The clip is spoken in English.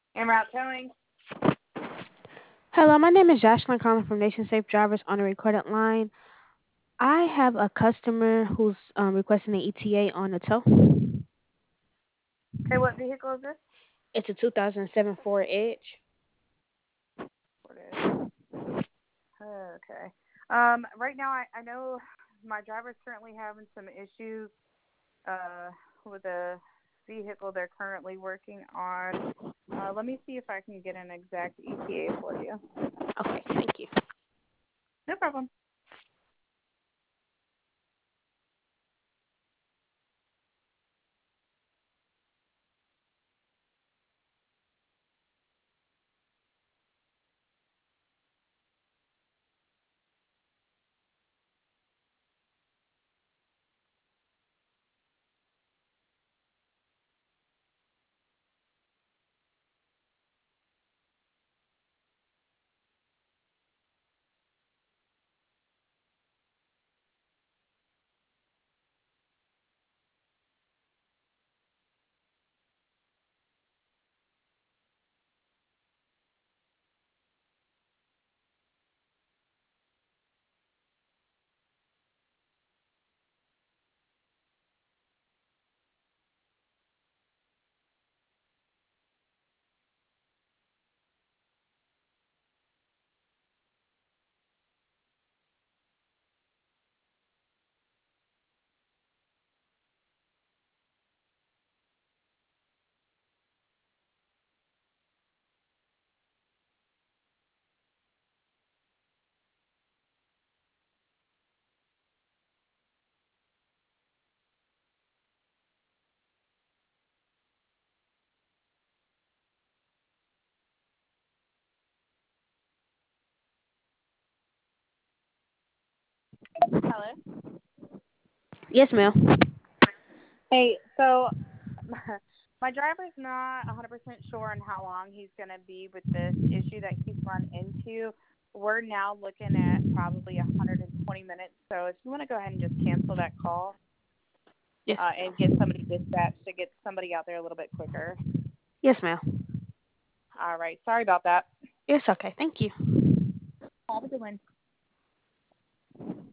En route towing. Hello, my name is Jocelyn calling from Nation Safe Drivers on a recorded line. I have a customer who's requesting an ETA on a tow. Okay, what vehicle is this? It's a 2007 Ford Edge. Ford Edge. Okay. Right now, I know my driver's currently having some issues uh, with a vehicle they're currently working on. Let me see if I can get an exact ETA for you. Okay, thank you. No problem. Hello. Yes, ma'am. Hey, so my driver's not 100% sure on how long he's going to be with this issue that he's run into. We're now looking at probably 120 minutes. So if you want to go ahead and just cancel that call Yes. and get somebody dispatched to get somebody out there a little bit quicker. Yes, ma'am. All right. Sorry about that. It's okay. Thank you. Have a good one.